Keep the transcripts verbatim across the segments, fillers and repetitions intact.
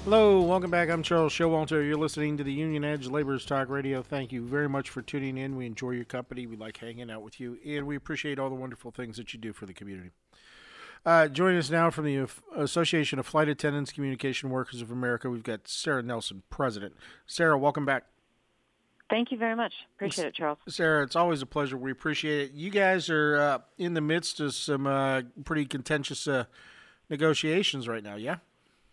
Hello, welcome back. I'm Charles Showalter. You're listening to the Union Edge Laborers Talk Radio. Thank you very much for tuning in. We enjoy your company. We like hanging out with you, and we appreciate all the wonderful things that you do for the community. Uh, joining us now from the Association of Flight Attendants Communication Workers of America, we've got Sarah Nelson, President. Sarah, welcome back. Thank you very much. Appreciate it, Charles. Sarah, it's always a pleasure. We appreciate it. You guys are uh, in the midst of some uh, pretty contentious uh, negotiations right now, yeah?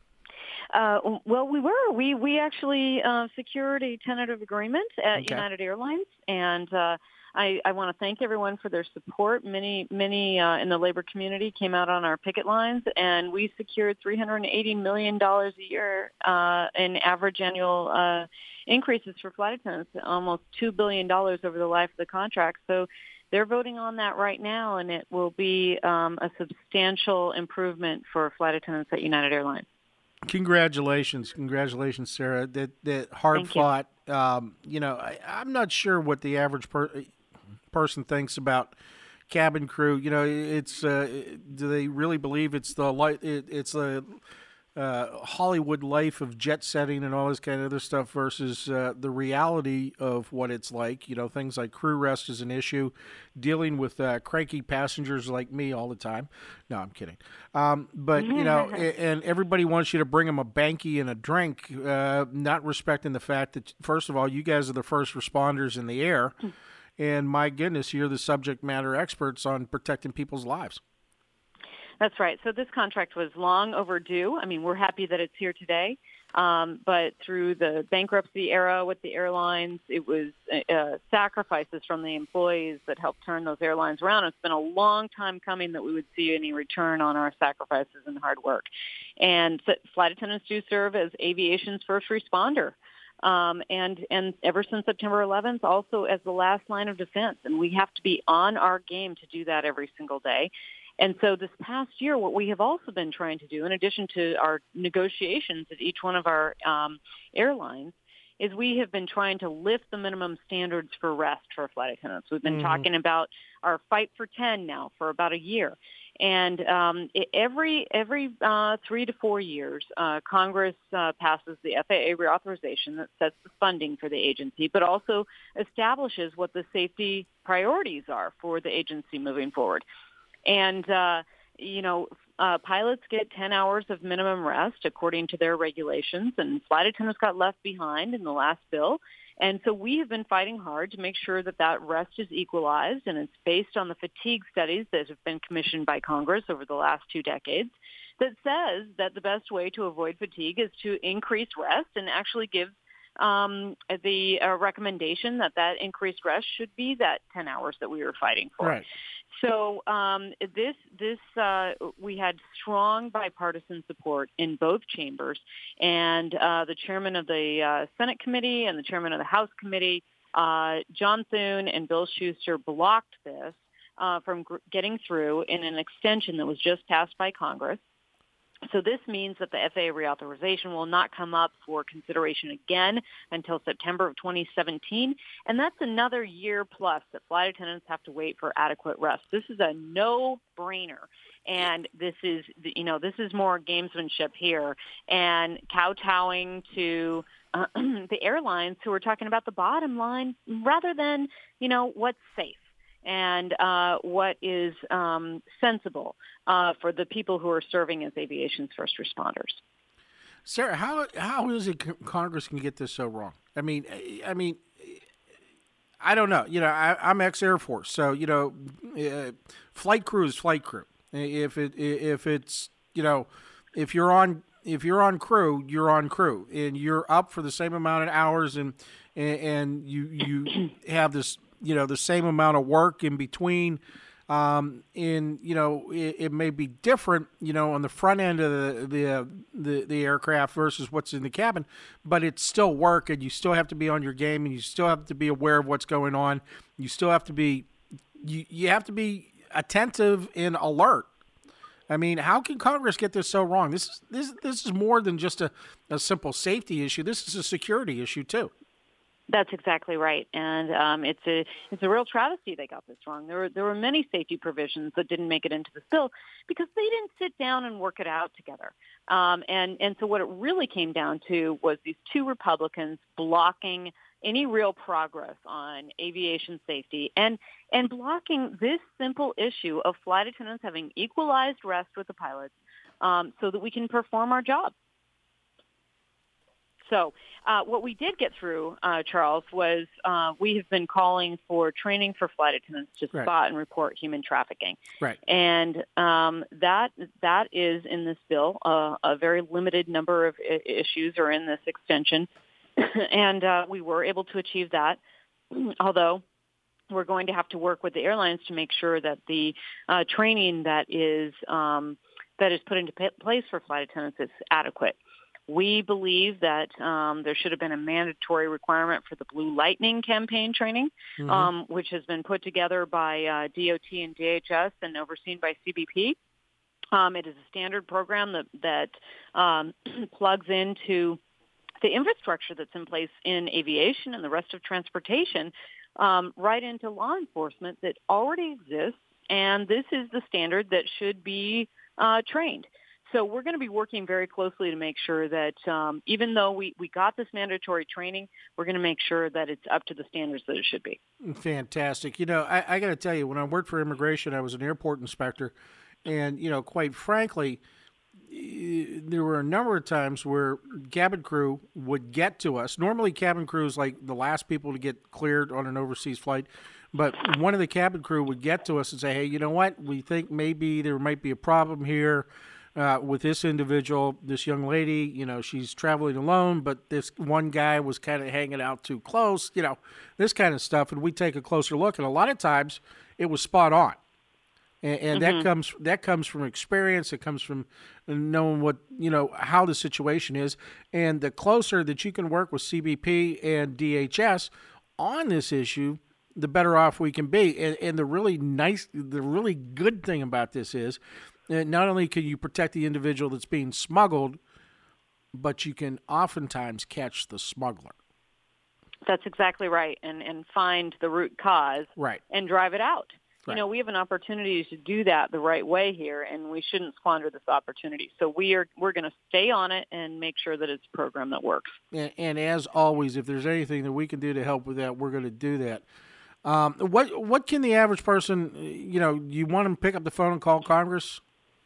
Uh, well, we were. We we actually uh, secured a tentative agreement at Okay. United Airlines, and uh, I, I want to thank everyone for their support. Many many uh, in the labor community came out on our picket lines, and we secured three hundred eighty million dollars a year uh, in average annual uh, increases for flight attendants, almost two billion dollars over the life of the contract. So they're voting on that right now, and it will be um, a substantial improvement for flight attendants at United Airlines. Congratulations, congratulations, Sarah. That that hard Thank you. fought. Um, you know, I, I'm not sure what the average per, person thinks about cabin crew. You know, it's uh, do they really believe it's the light? It, it's a uh, Hollywood life of jet setting and all this kind of other stuff versus uh, the reality of what it's like. You know, things like crew rest is an issue, dealing with uh, cranky passengers like me all the time. No, I'm kidding. Um, but, you know, a- and everybody wants you to bring them a banky and a drink, uh, not respecting the fact that, first of all, you guys are the first responders in the air. And my goodness, you're the subject matter experts on protecting people's lives. That's right. So this contract was long overdue. I mean, we're happy that it's here today. Um, but through the bankruptcy era with the airlines, it was uh, sacrifices from the employees that helped turn those airlines around. It's been a long time coming that we would see any return on our sacrifices and hard work. And so flight attendants do serve as aviation's first responder. Um, and, and ever since September eleventh, also as the last line of defense. And we have to be on our game to do that every single day. And so this past year, what we have also been trying to do, in addition to our negotiations at each one of our um, airlines, is we have been trying to lift the minimum standards for rest for flight attendants. We've been mm-hmm. talking about our Fight for ten now for about a year. And um, it, every every uh, three to four years, uh, Congress uh, passes the F A A reauthorization that sets the funding for the agency, but also establishes what the safety priorities are for the agency moving forward. And, uh, you know, uh, pilots get ten hours of minimum rest according to their regulations, and flight attendants got left behind in the last bill. And so we have been fighting hard to make sure that that rest is equalized, and it's based on the fatigue studies that have been commissioned by Congress over the last two decades that says that the best way to avoid fatigue is to increase rest and actually give um, the uh, recommendation that that increased rest should be that ten hours that we were fighting for. Right. So um, this this uh, we had strong bipartisan support in both chambers, and uh, the chairman of the uh, Senate committee and the chairman of the House committee, uh, John Thune and Bill Schuster, blocked this uh, from gr- getting through in an extension that was just passed by Congress. So this means that the F A A reauthorization will not come up for consideration again until September of twenty seventeen, and that's another year plus that flight attendants have to wait for adequate rest. This is a no-brainer, and this is, you know, this is more gamesmanship here and kowtowing to uh, the airlines who are talking about the bottom line rather than, you know, what's safe and uh, what is um, sensible uh, for the people who are serving as aviation's first responders. Sarah, how how is it Congress can get this so wrong? I mean, I mean, I don't know. You know, I, I'm ex-Air Force, so you know, uh, flight crew is flight crew. If it if it's you know, if you're on if you're on crew, you're on crew, and you're up for the same amount of hours, and and, and you you have this. You know, the same amount of work in between. Um, in you know, it, it may be different. You know, on the front end of the the, uh, the the aircraft versus what's in the cabin, but it's still work, and you still have to be on your game, and you still have to be aware of what's going on. You still have to be you you have to be attentive and alert. I mean, how can Congress get this so wrong? This is this this is more than just a, a simple safety issue. This is a security issue too. That's exactly right, and um, it's a it's a real travesty they got this wrong. There were there were many safety provisions that didn't make it into the bill because they didn't sit down and work it out together. Um, and and so what it really came down to was these two Republicans blocking any real progress on aviation safety and and blocking this simple issue of flight attendants having equalized rest with the pilots, um, so that we can perform our job. So uh, what we did get through, uh, Charles, was uh, we have been calling for training for flight attendants to Right. spot and report human trafficking. Right. And um, that that is in this bill. Uh, a very limited number of I- issues are in this extension. and uh, we were able to achieve that, although we're going to have to work with the airlines to make sure that the uh, training that is um, that is put into p- place for flight attendants is adequate. We believe that um, there should have been a mandatory requirement for the Blue Lightning campaign training, Mm-hmm. um, which has been put together by uh, D O T and D H S and overseen by C B P. Um, it is a standard program that, that um, plugs into the infrastructure that's in place in aviation and the rest of transportation, um, right into law enforcement that already exists, and this is the standard that should be uh, trained. So we're going to be working very closely to make sure that um, even though we, we got this mandatory training, we're going to make sure that it's up to the standards that it should be. Fantastic. You know, I, I got to tell you, when I worked for immigration, I was an airport inspector, and you know, quite frankly, eh, there were a number of times where cabin crew would get to us. Normally, cabin crew is like the last people to get cleared on an overseas flight. But one of the cabin crew would get to us and say, hey, you know what? We think maybe there might be a problem here uh, with this individual, this young lady. You know, she's traveling alone, but this one guy was kind of hanging out too close, you know, this kind of stuff. And we take a closer look. And a lot of times it was spot on. And, and Mm-hmm. that comes that comes from experience. It comes from knowing what, you know, how the situation is. And the closer that you can work with C B P and D H S on this issue, the better off we can be. And, and the really nice, the really good thing about this is that not only can you protect the individual that's being smuggled, but you can oftentimes catch the smuggler. That's exactly right, and, and find the root cause Right. and drive it out. Right. You know, we have an opportunity to do that the right way here, and we shouldn't squander this opportunity. So we are we're going to stay on it and make sure that it's a program that works. And, and as always, if there's anything that we can do to help with that, we're going to do that. Um, what what can the average person, you know, you want them to pick up the phone and call Congress?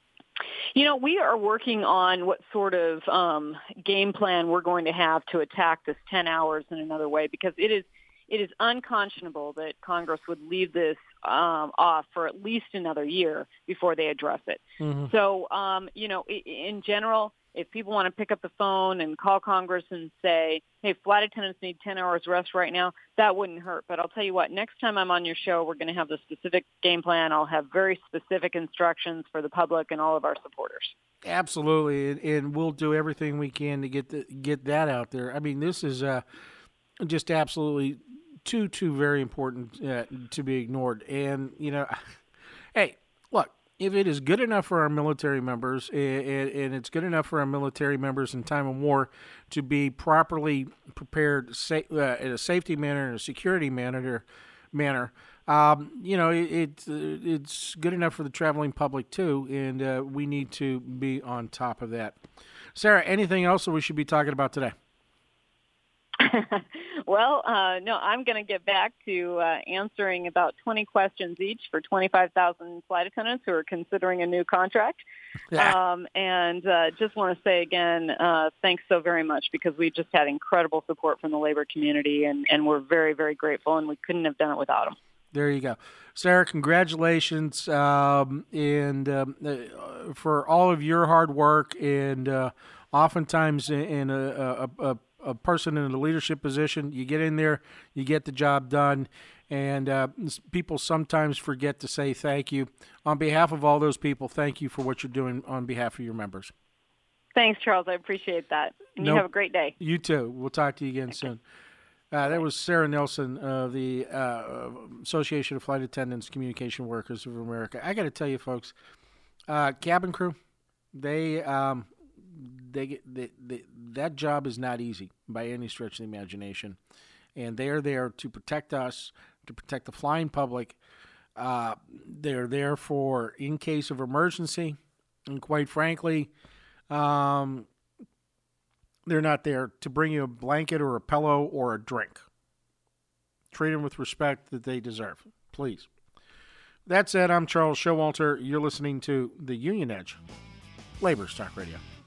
You know, we are working on what sort of um, game plan we're going to have to attack this ten hours in another way, because it is it is unconscionable that Congress would leave this um, off for at least another year before they address it. Mm-hmm. So, um, you know, i- in general, if people want to pick up the phone and call Congress and say, hey, flight attendants need ten hours rest right now, that wouldn't hurt. But I'll tell you what, next time I'm on your show, we're going to have the specific game plan. I'll have very specific instructions for the public and all of our supporters. Absolutely, and, and we'll do everything we can to get the, get that out there. I mean, this is uh, just absolutely too, too very important uh, to be ignored. And, you know, hey, look, if it is good enough for our military members, and, and it's good enough for our military members in time of war to be properly prepared sa- uh, in a safety manner and a security manner, manner, um, you know, it, it uh, it's good enough for the traveling public too, and uh, we need to be on top of that. Sarah, anything else that we should be talking about today? Well, uh, no, I'm going to get back to uh, answering about twenty questions each for twenty-five thousand flight attendants who are considering a new contract. Yeah. Um, and uh, just want to say again, uh, thanks so very much, because we just had incredible support from the labor community, and, and we're very, very grateful, and we couldn't have done it without them. There you go. Sarah, congratulations um, and um, uh, for all of your hard work. And uh, oftentimes in a, a, a, a person in a leadership position, you get in there, you get the job done, and uh, people sometimes forget to say thank you. On behalf of all those people, thank you for what you're doing on behalf of your members. Thanks, Charles. I appreciate that. And Nope. you have a great day. You too. We'll talk to you again soon. Uh, that was Sarah Nelson of the uh, Association of Flight Attendants, Communication Workers of America. I got to tell you, folks, uh, cabin crew, they, um, they, they, they, that job is not easy by any stretch of the imagination. and they are there to protect us, to protect the flying public. Uh, they're there for in case of emergency, and quite frankly, um, they're not there to bring you a blanket or a pillow or a drink. Treat them with respect that they deserve, please. That said, I'm Charles Showalter. You're listening to The Union Edge, Labor's Talk Radio.